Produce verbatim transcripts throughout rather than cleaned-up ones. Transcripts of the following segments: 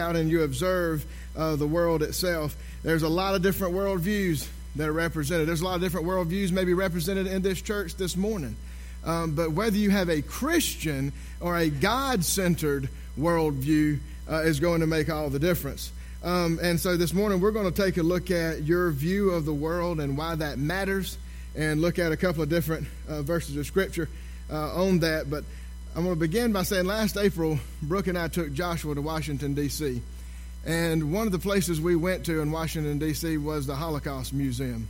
out and you observe uh, the world itself, there's a lot of different worldviews that are represented. There's a lot of different worldviews maybe represented in this church this morning. Um, but whether you have a Christian or a God-centered worldview uh, is going to make all the difference. Um, and so this morning we're going to take a look at your view of the world and why that matters, and look at a couple of different uh, verses of Scripture uh, on that. But I'm going to begin by saying last April, Brooke and I took Joshua to Washington, D C And one of the places we went to in Washington, D C was the Holocaust Museum.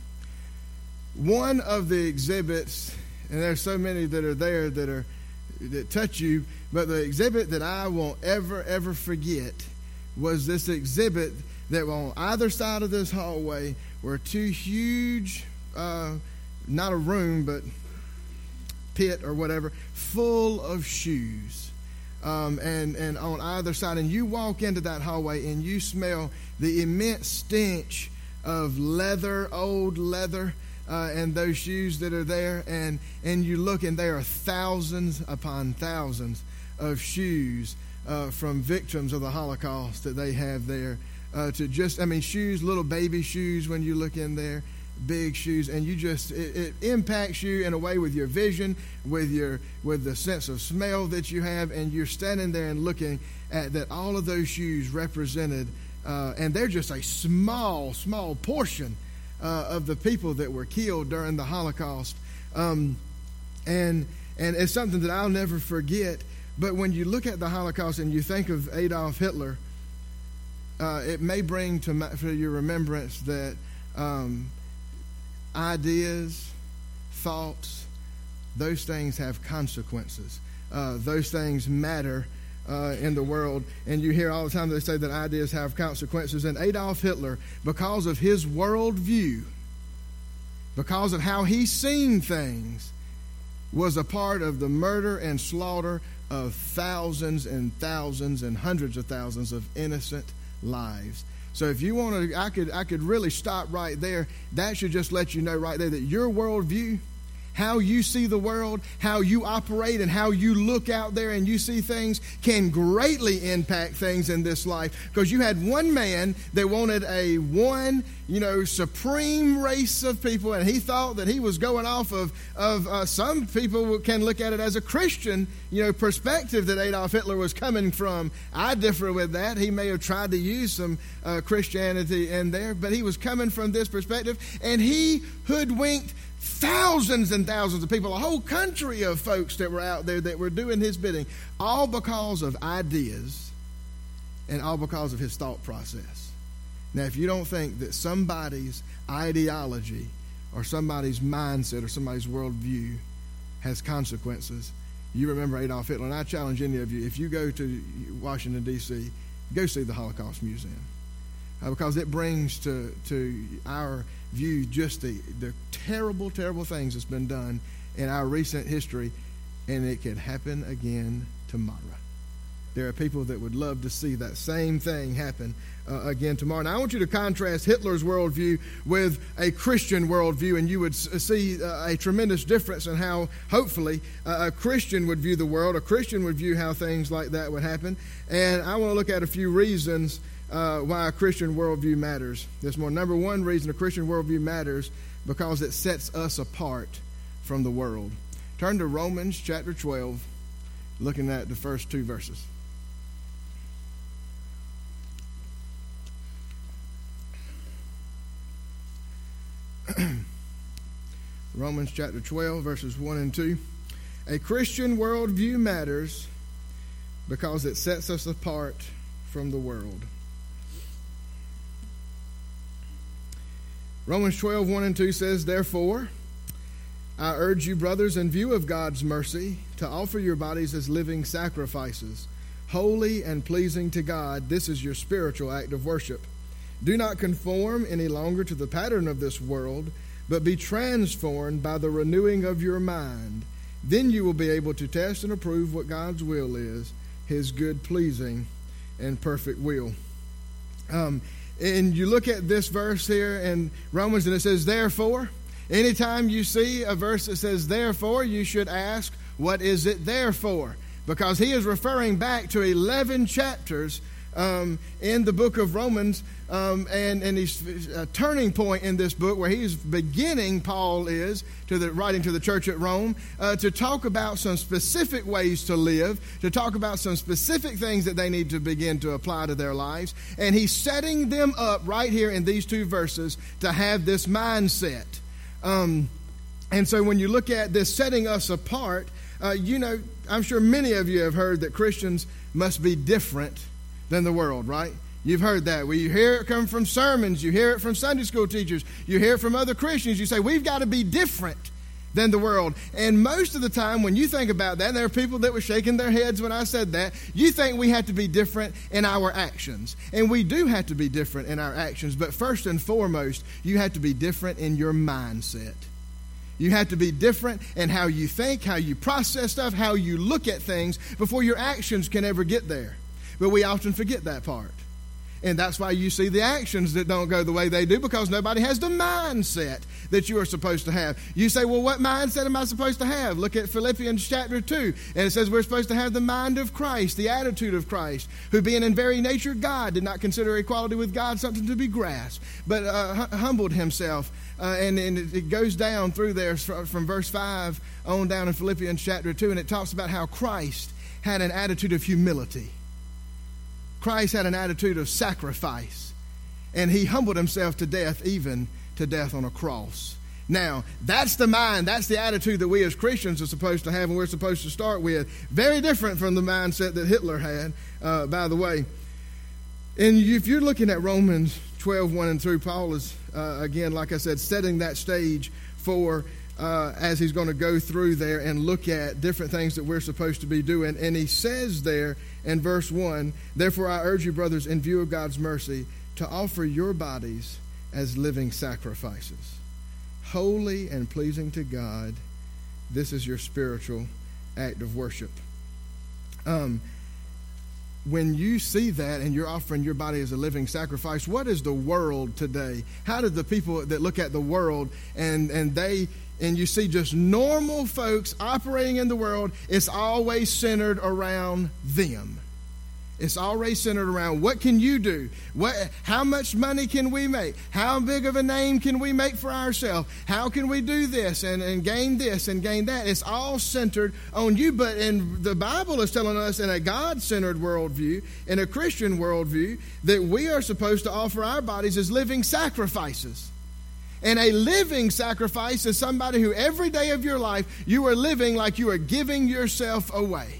One of the exhibits, and there's so many that are there that are that touch you, but the exhibit that I won't ever, ever forget was this exhibit that on either side of this hallway were two huge, uh, not a room, but pit or whatever, full of shoes. Um, and, and on either side, and you walk into that hallway and you smell the immense stench of leather, old leather, uh, and those shoes that are there, and, and you look and there are thousands upon thousands of shoes uh, from victims of the Holocaust that they have there. Uh, to just, I mean, shoes, little baby shoes when you look in there, big shoes, and you just, it, it impacts you in a way with your vision, with your, with the sense of smell that you have, and you're standing there and looking at that all of those shoes represented, uh, and they're just a small, small portion uh, of the people that were killed during the Holocaust. Um, and, and it's something that I'll never forget. But when you look at the Holocaust and you think of Adolf Hitler, uh, it may bring to, my, to your remembrance that um, ideas, thoughts, those things have consequences. Uh, those things matter uh, in the world. And you hear all the time they say that ideas have consequences. And Adolf Hitler, because of his worldview, because of how he seen things, was a part of the murder and slaughter of thousands and thousands and hundreds of thousands of innocent lives. So if you want to, I could I could really stop right there. That should just let you know right there that your worldview, how you see the world, how you operate, and how you look out there and you see things can greatly impact things in this life. Because you had one man that wanted a one, you know, supreme race of people, and he thought that he was going off of, of uh, some people can look at it as a Christian, you know, perspective that Adolf Hitler was coming from. I differ with that. He may have tried to use some uh, Christianity in there, but he was coming from this perspective, and he hoodwinked thousands and thousands of people, a whole country of folks that were out there that were doing his bidding, all because of ideas and all because of his thought process. Now, if you don't think that somebody's ideology or somebody's mindset or somebody's worldview has consequences, you remember Adolf Hitler. And I challenge any of you, if you go to Washington, D C, go see the Holocaust Museum. Uh, because it brings to, to our view just the, the terrible, terrible things that's been done in our recent history, and it could happen again tomorrow. There are people that would love to see that same thing happen uh, again tomorrow. Now, I want you to contrast Hitler's worldview with a Christian worldview, and you would see uh, a tremendous difference in how, hopefully, uh, a Christian would view the world. A Christian would view how things like that would happen. And I want to look at a few reasons Uh, why a Christian worldview matters this morning. Number one reason a Christian worldview matters, because it sets us apart from the world. Turn to Romans chapter twelve, looking at the first two verses. Romans chapter twelve, verses one and two. A Christian worldview matters because it sets us apart from the world. Romans twelve, one and two says, "Therefore, I urge you, brothers, in view of God's mercy, to offer your bodies as living sacrifices, holy and pleasing to God. This is your spiritual act of worship. Do not conform any longer to the pattern of this world, but be transformed by the renewing of your mind. Then you will be able to test and approve what God's will is, his good, pleasing, and perfect will." Um, and you look at this verse here in Romans, and it says, "Therefore." Anytime you see a verse that says "therefore," you should ask, what is it there for? Because he is referring back to eleven chapters um, in the book of Romans, um, and, and he's a turning point in this book where he's beginning, Paul is, to the writing to the church at Rome, uh, to talk about some specific ways to live, to talk about some specific things that they need to begin to apply to their lives. And he's setting them up right here in these two verses to have this mindset. Um, and so when you look at this setting us apart, uh, you know, I'm sure many of you have heard that Christians must be different than the world, right? You've heard that. Well, you hear it come from sermons. You hear it from Sunday school teachers. You hear it from other Christians. You say, we've got to be different than the world. And most of the time when you think about that, there are people that were shaking their heads when I said that, you think we have to be different in our actions. And we do have to be different in our actions. But first and foremost, you have to be different in your mindset. You have to be different in how you think, how you process stuff, how you look at things before your actions can ever get there. But we often forget that part. And that's why you see the actions that don't go the way they do, because nobody has the mindset that you are supposed to have. You say, well, what mindset am I supposed to have? Look at Philippians chapter two. And it says we're supposed to have the mind of Christ, the attitude of Christ, who being in very nature God, did not consider equality with God something to be grasped, but uh, humbled himself. Uh, and, and it goes down through there from, from verse five on down in Philippians chapter two, and it talks about how Christ had an attitude of humility. Christ had an attitude of sacrifice, and he humbled himself to death, even to death on a cross. Now, that's the mind, that's the attitude that we as Christians are supposed to have, and we're supposed to start with. Very different from the mindset that Hitler had, uh, by the way. And if you're looking at Romans twelve, one and through, Paul is, uh, again, like I said, setting that stage for Uh, as he's going to go through there and look at different things that we're supposed to be doing. And he says there in verse one, therefore I urge you, brothers, in view of God's mercy, to offer your bodies as living sacrifices, holy and pleasing to God. This is your spiritual act of worship. Um, when you see that and you're offering your body as a living sacrifice, what is the world today? How did the people that look at the world and, and they... and you see just normal folks operating in the world, it's always centered around them. It's always centered around what can you do? What, how much money can we make? How big of a name can we make for ourselves? How can we do this and, and gain this and gain that? It's all centered on you. But in the Bible is telling us in a God-centered worldview, in a Christian worldview, that we are supposed to offer our bodies as living sacrifices. And a living sacrifice is somebody who every day of your life you are living like you are giving yourself away.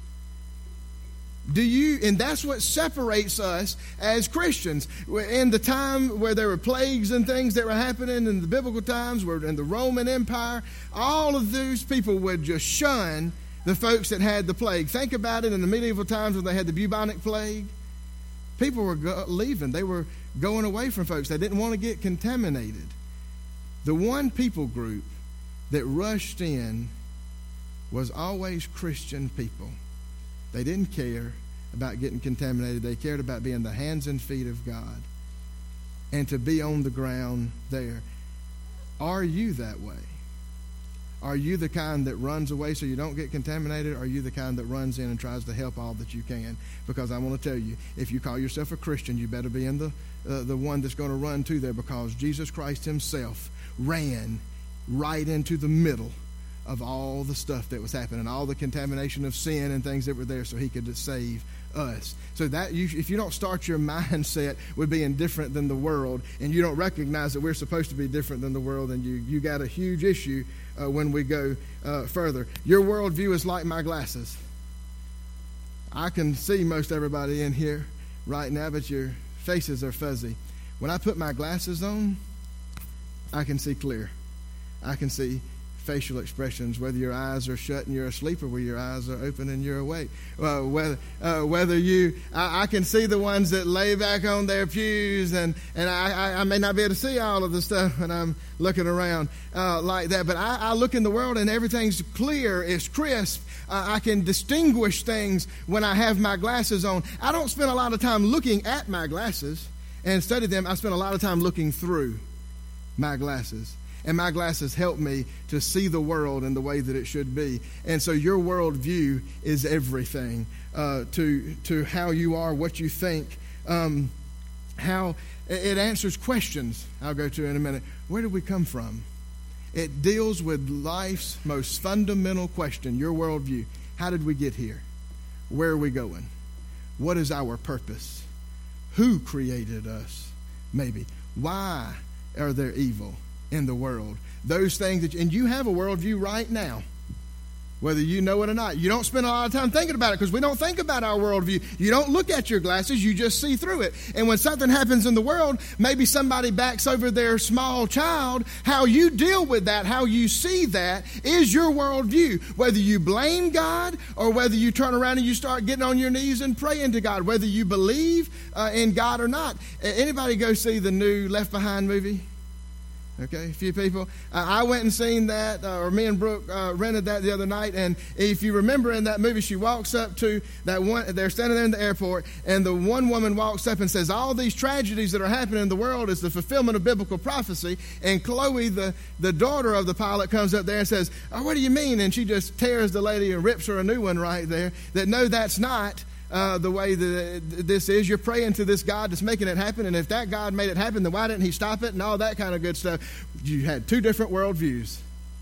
Do you? And that's what separates us as Christians. In the time where there were plagues and things that were happening in the biblical times, where in the Roman Empire, all of those people would just shun the folks that had the plague. Think about it in the medieval times when they had the bubonic plague. People were go- leaving. They were going away from folks. They didn't want to get contaminated. The one people group that rushed in was always Christian people. They didn't care about getting contaminated. They cared about being the hands and feet of God and to be on the ground there. Are you that way? Are you the kind that runs away so you don't get contaminated? Or are you the kind that runs in and tries to help all that you can? Because I want to tell you, if you call yourself a Christian, you better be in the, uh, the one that's going to run to there, because Jesus Christ himself ran right into the middle of all the stuff that was happening, all the contamination of sin and things that were there, so he could save us. So that you, if you don't start your mindset with being different than the world, and you don't recognize that we're supposed to be different than the world, then you, you got a huge issue uh, when we go uh, further. Your worldview is like my glasses. I can see most everybody in here right now, but your faces are fuzzy. When I put my glasses on, I can see clear. I can see facial expressions, whether your eyes are shut and you're asleep, or whether your eyes are open and you're awake. Uh, whether uh, whether you, I, I can see the ones that lay back on their pews, and and I, I, I may not be able to see all of the stuff when I'm looking around uh, like that. But I, I look in the world and everything's clear, it's crisp. Uh, I can distinguish things when I have my glasses on. I don't spend a lot of time looking at my glasses and study them. I spend a lot of time looking through my glasses. and my glasses help me to see the world in the way that it should be. And so your worldview is everything uh, to to how you are, what you think, um, how it answers questions I'll go to in a minute. Where did we come from? It deals with life's most fundamental question, your worldview. How did we get here? Where are we going? What is our purpose? Who created us? Maybe. Why are there evil in the world? Those things that, and you have a worldview right now, whether you know it or not. You don't spend a lot of time thinking about it because we don't think about our worldview. You don't look at your glasses, you just see through it. And when something happens in the world, maybe somebody backs over their small child, how you deal with that, how you see that is your worldview. Whether you blame God or whether you turn around and you start getting on your knees and praying to God, whether you believe uh, in God or not. Anybody go see the new Left Behind movie? Okay, a few people. Uh, I went and seen that, uh, or me and Brooke uh, rented that the other night. And if you remember in that movie, she walks up to that one. They're standing there in the airport, and the one woman walks up and says, "All these tragedies that are happening in the world is the fulfillment of biblical prophecy." And Chloe, the the daughter of the pilot, comes up there and says, "Oh, what do you mean?" And she just tears the lady and rips her a new one right there. That no, that's not. Uh, the way that this is. You're praying to this God that's making it happen, and if that God made it happen, then why didn't he stop it, and all that kind of good stuff. You had two different worldviews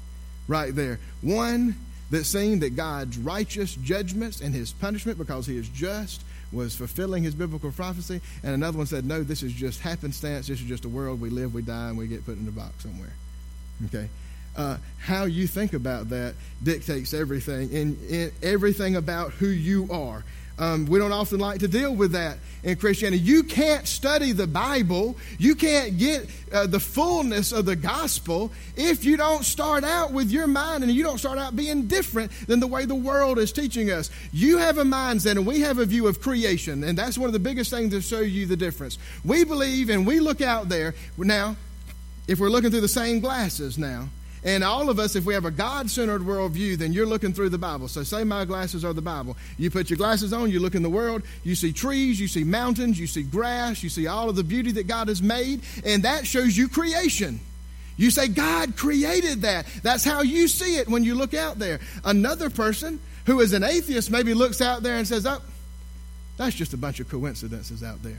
right there. One that seen that God's righteous judgments and his punishment, because he is just, was fulfilling his biblical prophecy, and another one said, no, this is just happenstance, this is just a world, we live, we die, and we get put in a box somewhere. Okay? Uh, how you think about that dictates everything, and, and everything about who you are. Um, we don't often like to deal with that in Christianity. You can't study the Bible. You can't get uh, the fullness of the gospel if you don't start out with your mind and you don't start out being different than the way the world is teaching us. You have a mindset and we have a view of creation, and that's one of the biggest things to show you the difference. We believe and we look out there. Now, if we're looking through the same glasses now, and all of us, if we have a God-centered worldview, then you're looking through the Bible. So say my glasses are the Bible. You put your glasses on, you look in the world, you see trees, you see mountains, you see grass, you see all of the beauty that God has made, and that shows you creation. You say, God created that. That's how you see it when you look out there. Another person who is an atheist maybe looks out there and says, oh, that's just a bunch of coincidences out there.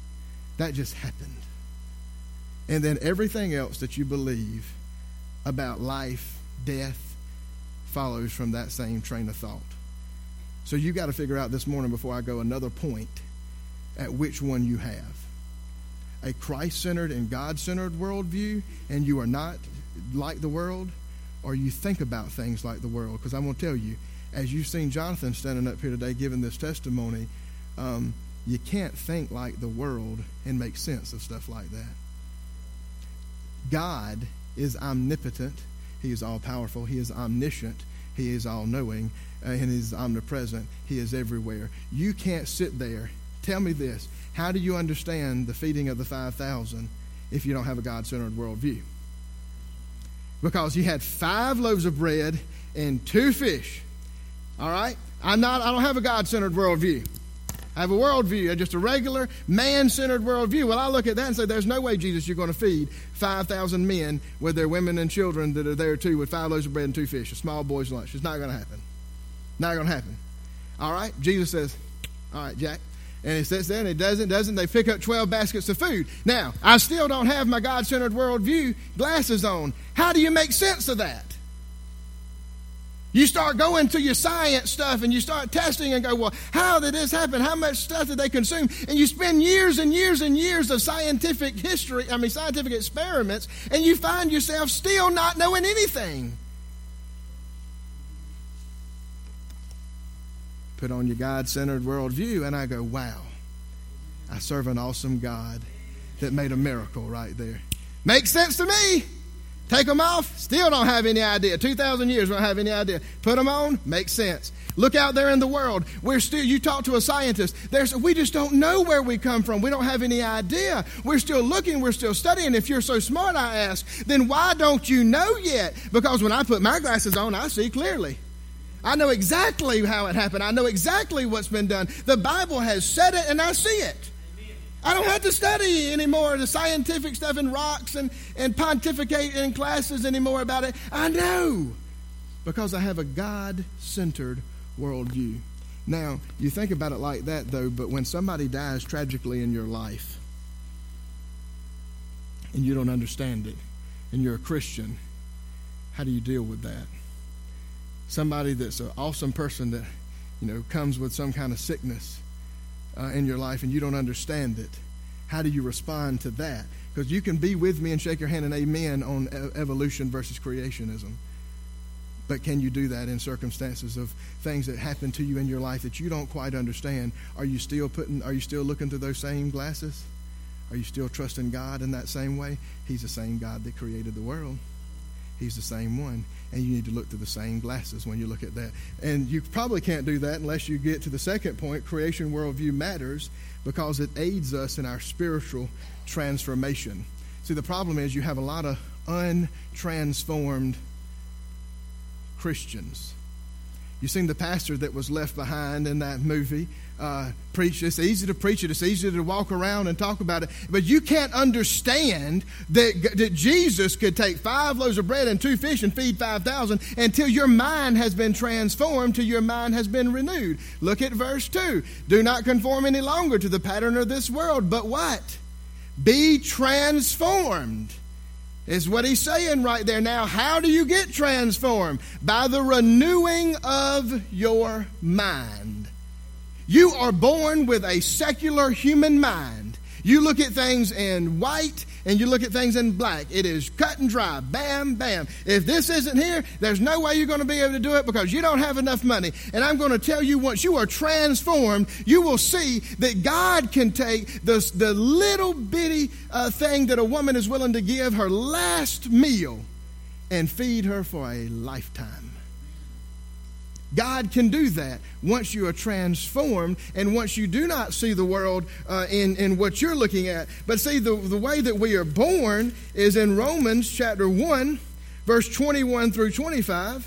That just happened. And then everything else that you believe about life, death, follows from that same train of thought. So you got to figure out this morning before I go another point at which one you have. A Christ-centered and God-centered worldview, and you are not like the world, or you think about things like the world. Because I'm going to tell you, as you've seen Jonathan standing up here today giving this testimony, um, you can't think like the world and make sense of stuff like that. God is omnipotent. He is all-powerful. He is omniscient. He is all-knowing. Uh, and He is omnipresent. He is everywhere. You can't sit there. Tell me this. How do you understand the feeding of the five thousand if you don't have a God-centered worldview? Because you had five loaves of bread and two fish. All right? I'm not, I don't have a God-centered worldview. I have a worldview, just a regular man-centered worldview. Well, I look at that and say, there's no way, Jesus, you're going to feed five thousand men with their women and children that are there too with five loaves of bread and two fish, a small boy's lunch. It's not going to happen. Not going to happen. All right? Jesus says, all right, Jack. And he sits there and he doesn't, doesn't. They pick up twelve baskets of food. Now, I still don't have my God-centered worldview glasses on. How do you make sense of that? You start going to your science stuff and you start testing and go, well, how did this happen? How much stuff did they consume? And you spend years and years and years of scientific history, I mean scientific experiments, and you find yourself still not knowing anything. Put on your God-centered worldview and I go, wow, I serve an awesome God that made a miracle right there. Makes sense to me. Take them off, still don't have any idea. two thousand years, don't have any idea. Put them on, makes sense. Look out there in the world. We're still, you talk to a scientist, there's, we just don't know where we come from. We don't have any idea. We're still looking, we're still studying. If you're so smart, I ask, then why don't you know yet? Because when I put my glasses on, I see clearly. I know exactly how it happened. I know exactly what's been done. The Bible has said it, and I see it. I don't have to study anymore the scientific stuff and rocks and, and pontificate in classes anymore about it. I know, because I have a God-centered worldview. Now, you think about it like that, though, but when somebody dies tragically in your life and you don't understand it, and you're a Christian, how do you deal with that? Somebody that's an awesome person that, you know, comes with some kind of sickness uh, in your life and you don't understand it. How do you respond to that? Because you can be with me and shake your hand and amen on e- evolution versus creationism. But can you do that in circumstances of things that happen to you in your life that you don't quite understand? Are you still putting, are you still looking through those same glasses? Are you still trusting God in that same way? He's the same God that created the world. He's the same one. And you need to look through the same glasses when you look at that. And you probably can't do that unless you get to the second point. Creation worldview matters because it aids us in our spiritual transformation. See, the problem is you have a lot of untransformed Christians. You seen the pastor that was left behind in that movie uh, preach. It's easy to preach it. It's easy to walk around and talk about it. But you can't understand that, that Jesus could take five loaves of bread and two fish and feed five thousand until your mind has been transformed, till your mind has been renewed. Look at verse two. Do not conform any longer to the pattern of this world, but what? Be transformed. Is what he's saying right there. Now, how do you get transformed? By the renewing of your mind. You are born with a secular human mind. You look at things in white and you look at things in black. It is cut and dry. Bam, bam. If this isn't here, there's no way you're going to be able to do it because you don't have enough money. And I'm going to tell you, once you are transformed, you will see that God can take the, the little bitty uh, thing that a woman is willing to give her last meal and feed her for a lifetime. God can do that once you are transformed and once you do not see the world uh, in, in what you're looking at. But see, the, the way that we are born is in Romans chapter one, verse twenty-one through twenty-five.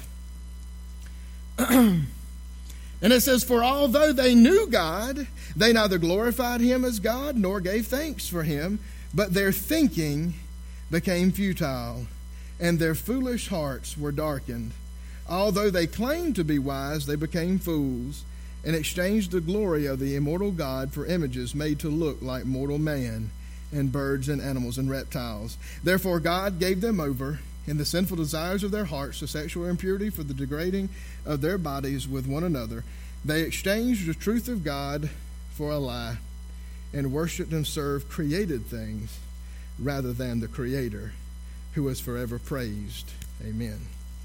And it says, for although they knew God, they neither glorified him as God nor gave thanks for him, but their thinking became futile, and their foolish hearts were darkened. Although they claimed to be wise, they became fools and exchanged the glory of the immortal God for images made to look like mortal man and birds and animals and reptiles. Therefore God gave them over in the sinful desires of their hearts to sexual impurity for the degrading of their bodies with one another. They exchanged the truth of God for a lie and worshiped and served created things rather than the Creator, who is forever praised. Amen.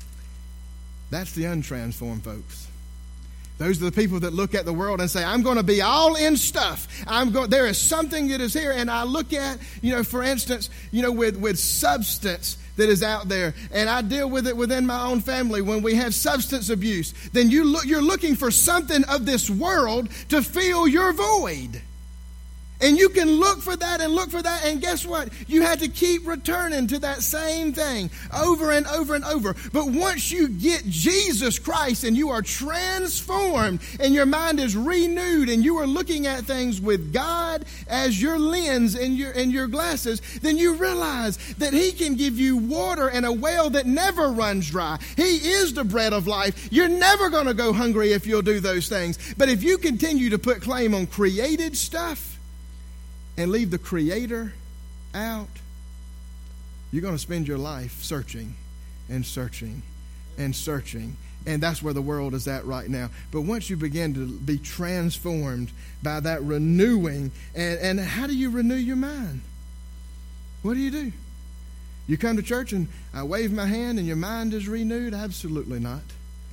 That's the untransformed folks. Those are the people that look at the world and say, I'm going to be all in stuff. I'm going, there is something that is here. And I look at, you know, for instance, you know, with, with substance that is out there, and I deal with it within my own family. When we have substance abuse, then you look, you're looking for something of this world to fill your void. And you can look for that and look for that, and guess what? You had to keep returning to that same thing over and over and over. But once you get Jesus Christ and you are transformed and your mind is renewed and you are looking at things with God as your lens and your, and your glasses, then you realize that he can give you water and a well that never runs dry. He is the bread of life. You're never going to go hungry if you'll do those things. But if you continue to put claim on created stuff, and leave the Creator out, you're going to spend your life searching and searching and searching. And that's where the world is at right now. But once you begin to be transformed by that renewing, and, and how do you renew your mind? What do you do? You come to church and I wave my hand and your mind is renewed? Absolutely not.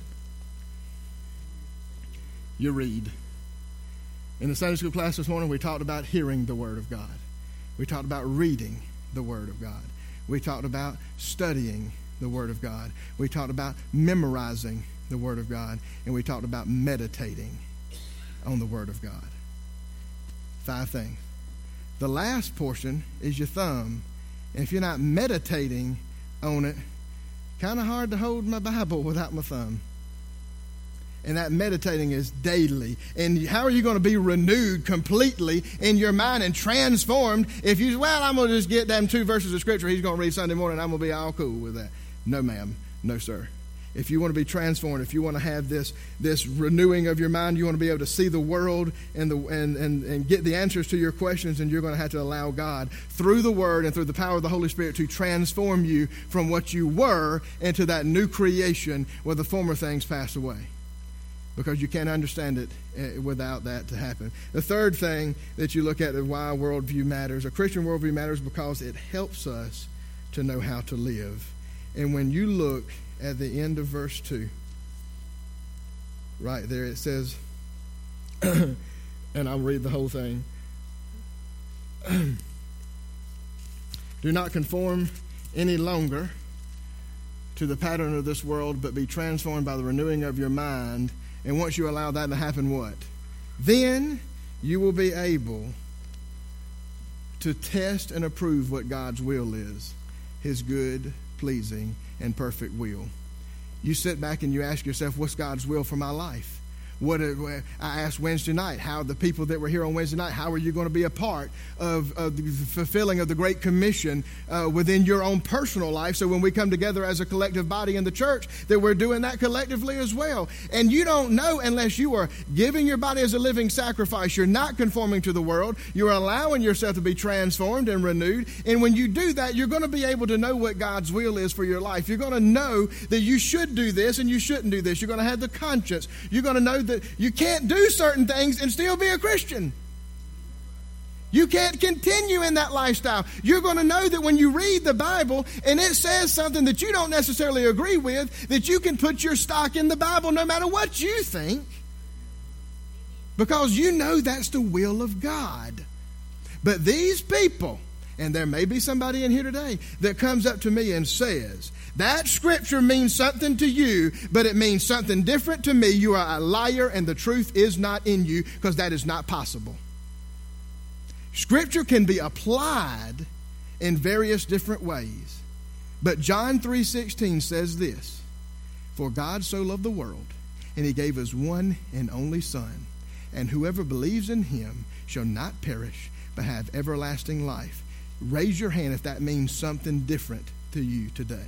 You read. In the Sunday school class this morning, we talked about hearing the Word of God. We talked about reading the Word of God. We talked about studying the Word of God. We talked about memorizing the Word of God. And we talked about meditating on the Word of God. Five things. The last portion is your thumb. And if you're not meditating on it, kind of hard to hold my Bible without my thumb. And that meditating is daily. And how are you going to be renewed completely in your mind and transformed if you, well, I'm going to just get them two verses of Scripture he's going to read Sunday morning, I'm going to be all cool with that. No, ma'am. No, sir. If you want to be transformed, if you want to have this this renewing of your mind, you want to be able to see the world and, the, and, and, and get the answers to your questions, and you're going to have to allow God, through the Word and through the power of the Holy Spirit, to transform you from what you were into that new creation where the former things pass away. Because you can't understand it without that to happen. The third thing that you look at is why worldview matters. A Christian worldview matters because it helps us to know how to live. And when you look at the end of verse two, right there it says, and I'll read the whole thing. Do not conform any longer to the pattern of this world, but be transformed by the renewing of your mind. And once you allow that to happen, what? Then you will be able to test and approve what God's will is, his good, pleasing, and perfect will. You sit back and you ask yourself, what's God's will for my life? What I asked Wednesday night, how the people that were here on Wednesday night, how are you going to be a part of, of the fulfilling of the Great Commission uh, within your own personal life? So when we come together as a collective body in the church, that we're doing that collectively as well. And you don't know unless you are giving your body as a living sacrifice. You're not conforming to the world. You're allowing yourself to be transformed and renewed. And when you do that, you're going to be able to know what God's will is for your life. You're going to know that you should do this and you shouldn't do this. You're going to have the conscience. You're going to know that you can't do certain things and still be a Christian. You can't continue in that lifestyle. You're going to know that when you read the Bible and it says something that you don't necessarily agree with, that you can put your stock in the Bible no matter what you think, because you know that's the will of God. But these people, and there may be somebody in here today that comes up to me and says, that scripture means something to you, but it means something different to me. You are a liar and the truth is not in you, because that is not possible. Scripture can be applied in various different ways. But John three sixteen says this, for God so loved the world, and he gave his one and only Son, and whoever believes in him shall not perish, but have everlasting life. Raise your hand if that means something different to you today.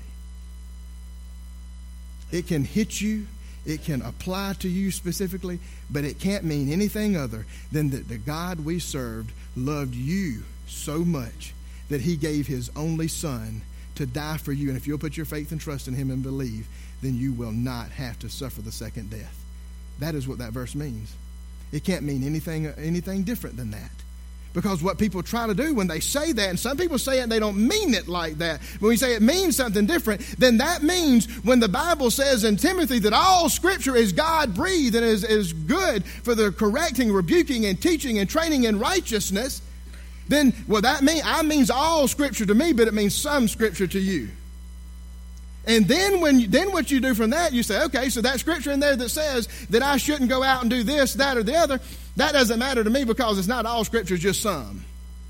It can hit you, it can apply to you specifically, but it can't mean anything other than that the God we served loved you so much that he gave his only Son to die for you. And if you'll put your faith and trust in him and believe, then you will not have to suffer the second death. That is what that verse means. It can't mean anything, anything different than that. Because what people try to do when they say that, and some people say it and they don't mean it like that. When we say it means something different, then that means when the Bible says in Timothy that all Scripture is God-breathed and is, is good for the correcting, rebuking, and teaching and training in righteousness, then, well, that mean, I means all Scripture to me, but it means some Scripture to you. And then when you, then what you do from that, you say, okay, so that scripture in there that says that I shouldn't go out and do this, that, or the other, that doesn't matter to me because it's not all scripture, it's just some.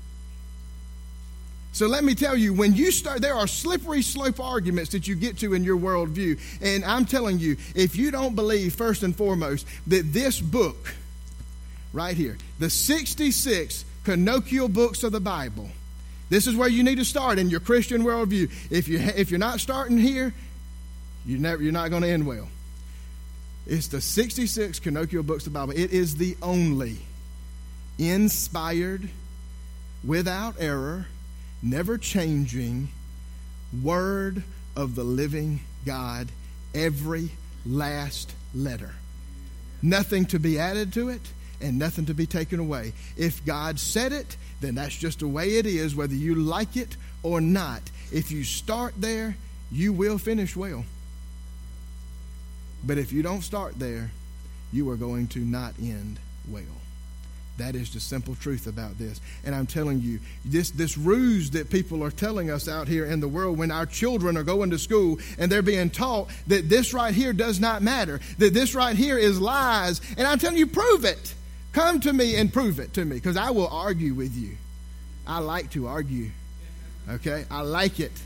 So let me tell you, when you start, there are slippery slope arguments that you get to in your worldview. And I'm telling you, if you don't believe, first and foremost, that this book right here, the sixty-six canonical books of the Bible, this is where you need to start in your Christian worldview. If you if you're not starting here, you never you're not going to end well. It's the sixty-six canonical books of the Bible. It is the only inspired, without error, never changing word of the living God. Every last letter, nothing to be added to it, and nothing to be taken away. If God said it, then that's just the way it is, whether you like it or not. If you start there, you will finish well. But if you don't start there, you are going to not end well. That is the simple truth about this. And I'm telling you, this, this ruse that people are telling us out here in the world when our children are going to school and they're being taught that this right here does not matter, that this right here is lies. And I'm telling you, prove it. Come to me and prove it to me, because I will argue with you. I like to argue. Okay? I like it.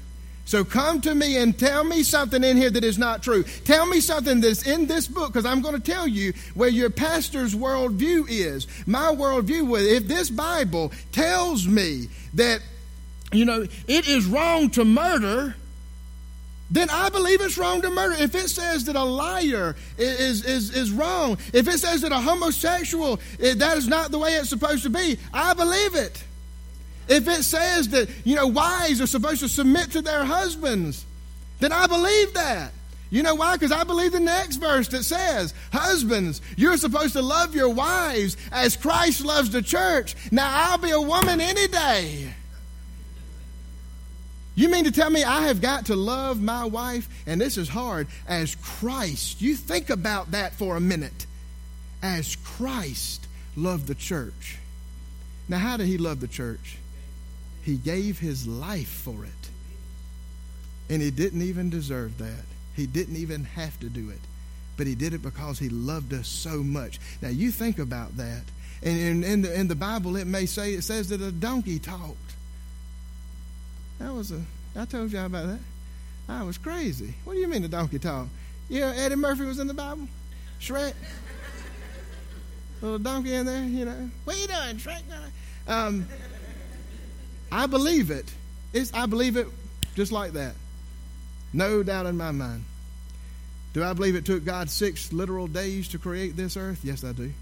So come to me and tell me something in here that is not true. Tell me something that's in this book, because I'm going to tell you where your pastor's worldview is. My worldview was, if this Bible tells me that, you know, it is wrong to murder, then I believe it's wrong to murder. If it says that a liar is, is, is wrong, if it says that a homosexual, that is not the way it's supposed to be, I believe it. If it says that, you know, wives are supposed to submit to their husbands, then I believe that. You know why? Because I believe the next verse that says, husbands, you're supposed to love your wives as Christ loves the church. Now, I'll be a woman any day. You mean to tell me I have got to love my wife, and this is hard, as Christ? You think about that for a minute. As Christ loved the church. Now, how did he love the church? He gave his life for it. And he didn't even deserve that. He didn't even have to do it. But he did it because he loved us so much. Now, you think about that. And in, in, the, in the Bible, it may say, it says that a donkey talked. That was a, I told y'all about that. I was crazy. What do you mean the donkey talked? You know, Eddie Murphy was in the Bible? Shrek? Little donkey in there, you know. What you doing, Shrek? Um... I believe it. It's, I believe it just like that. No doubt in my mind. Do I believe it took God six literal days to create this earth? Yes, I do.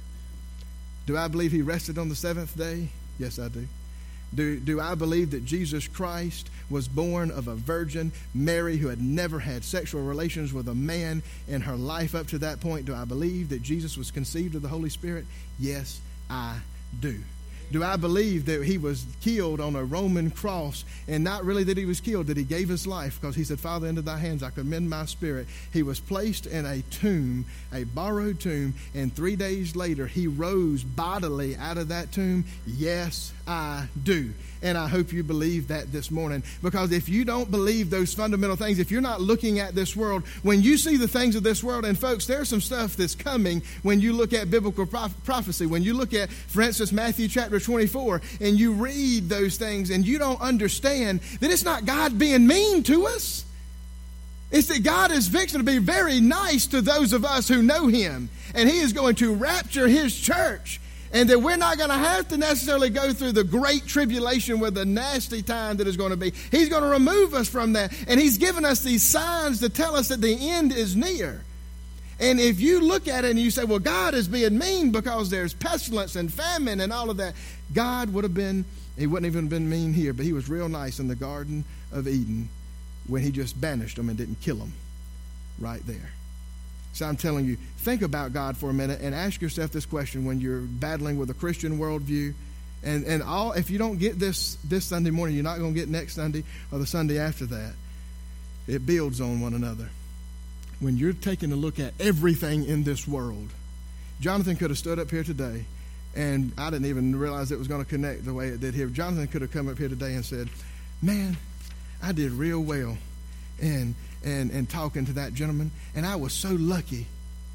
Do I believe he rested on the seventh day? Yes, I do. Do, do I believe that Jesus Christ was born of a virgin, Mary, who had never had sexual relations with a man in her life up to that point? Do I believe that Jesus was conceived of the Holy Spirit? Yes, I do. Do I believe that he was killed on a Roman cross, and not really that he was killed, that he gave his life because he said, Father, into thy hands I commend my spirit. He was placed in a tomb, a borrowed tomb, and three days later he rose bodily out of that tomb? Yes, I do. And I hope you believe that this morning, because if you don't believe those fundamental things, if you're not looking at this world, when you see the things of this world, and folks, there's some stuff that's coming when you look at biblical prof- prophecy, when you look at, for instance, Matthew chapter twenty-four, and you read those things and you don't understand that it's not God being mean to us. It's that God is fixing to be very nice to those of us who know him, and he is going to rapture his church. And that we're not going to have to necessarily go through the great tribulation with the nasty time that is going to be. He's going to remove us from that. And he's given us these signs to tell us that the end is near. And if you look at it and you say, well, God is being mean because there's pestilence and famine and all of that. God would have been, he wouldn't even been mean here, but he was real nice in the Garden of Eden when he just banished them and didn't kill them right there. So I'm telling you, think about God for a minute and ask yourself this question when you're battling with a Christian worldview. And, and all, if you don't get this this Sunday morning, you're not going to get next Sunday or the Sunday after that. It builds on one another. When you're taking a look at everything in this world, Jonathan could have stood up here today, and I didn't even realize it was going to connect the way it did here. Jonathan could have come up here today and said, man, I did real well. And And, and talking to that gentleman. And I was so lucky,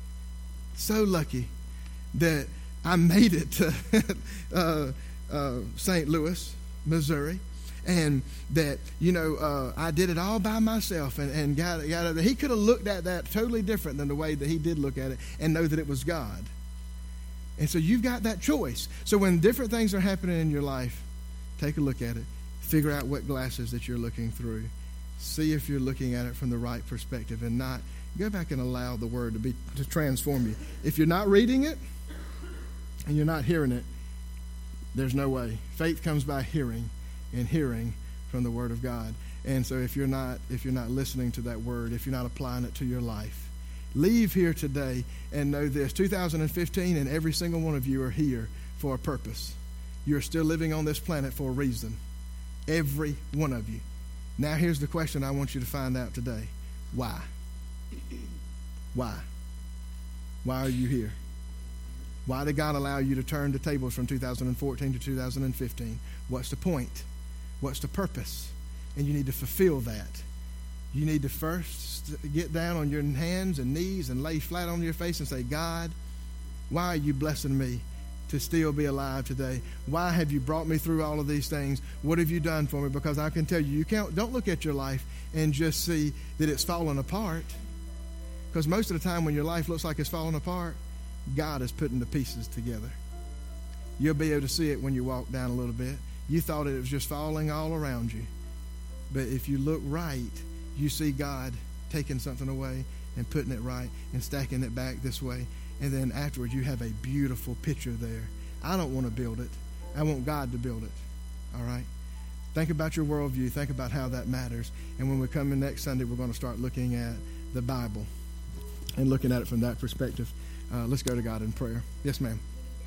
so lucky that I made it to uh, uh, Saint Louis, Missouri. And that, you know, uh, I did it all by myself and, and got, got it. He could have looked at that totally different than the way that he did look at it and know that it was God. And so you've got that choice. So when different things are happening in your life, take a look at it. Figure out what glasses that you're looking through. See if you're looking at it from the right perspective, and not go back and allow the word to be to transform you. If you're not reading it and you're not hearing it, there's no way. Faith comes by hearing, and hearing from the word of God. And so if you're not if you're not listening to that word, if you're not applying it to your life, leave here today and know this: two thousand fifteen, and every single one of you are here for a purpose. You're still living on this planet for a reason. Every one of you. Now here's the question I want you to find out today. Why? Why? Why are you here? Why did God allow you to turn the tables from two thousand fourteen to two thousand fifteen? What's the point? What's the purpose? And you need to fulfill that. You need to first get down on your hands and knees and lay flat on your face and say, God, why are you blessing me to still be alive today? Why have you brought me through all of these things? What have you done for me? Because I can tell you, you can't, don't look at your life and just see that it's falling apart. Because most of the time when your life looks like it's falling apart, God is putting the pieces together. You'll be able to see it when you walk down a little bit. You thought it was just falling all around you. But if you look right, you see God taking something away and putting it right and stacking it back this way. And then afterwards, you have a beautiful picture there. I don't want to build it. I want God to build it. All right? Think about your worldview. Think about how that matters. And when we come in next Sunday, we're going to start looking at the Bible and looking at it from that perspective. Uh, let's go to God in prayer. Yes, ma'am.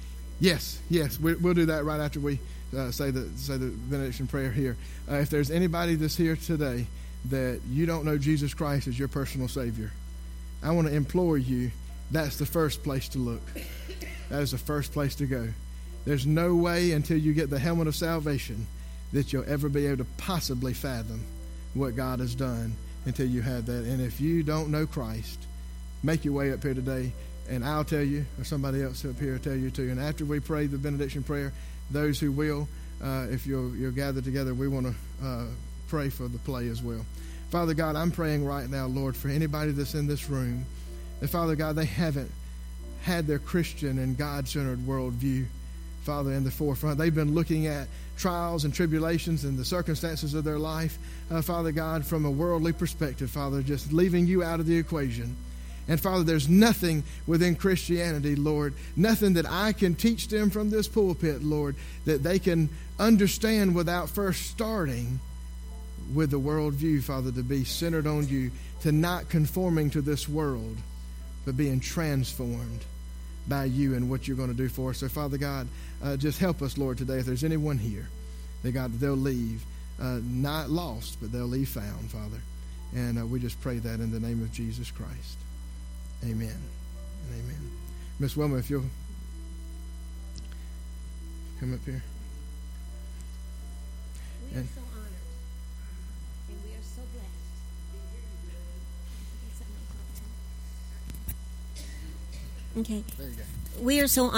Yes, yes. We, we'll do that right after we uh, say the say the benediction prayer here. Uh, if there's anybody that's here today that you don't know Jesus Christ as your personal Savior, I want to implore you, that's the first place to look. That is the first place to go. There's no way until you get the helmet of salvation that you'll ever be able to possibly fathom what God has done until you have that. And if you don't know Christ, make your way up here today, and I'll tell you, or somebody else up here will tell you too. And after we pray the benediction prayer, those who will, uh, if you'll, you'll gather together, we want to uh, pray for the play as well. Father God, I'm praying right now, Lord, for anybody that's in this room, that, Father God, they haven't had their Christian and God-centered worldview, Father, in the forefront. They've been looking at trials and tribulations and the circumstances of their life, uh, Father God, from a worldly perspective, Father, just leaving you out of the equation. And, Father, there's nothing within Christianity, Lord, nothing that I can teach them from this pulpit, Lord, that they can understand without first starting with the worldview, Father, to be centered on you, to not conforming to this world, but being transformed by you and what you're going to do for us. So, Father God, uh, just help us, Lord, today. If there's anyone here, that God, they'll leave uh, not lost, but they'll leave found, Father. And uh, we just pray that in the name of Jesus Christ. Amen and amen. Miss Wilma, if you'll come up here. We are so honored, and we are so blessed. Okay. There you go. We are so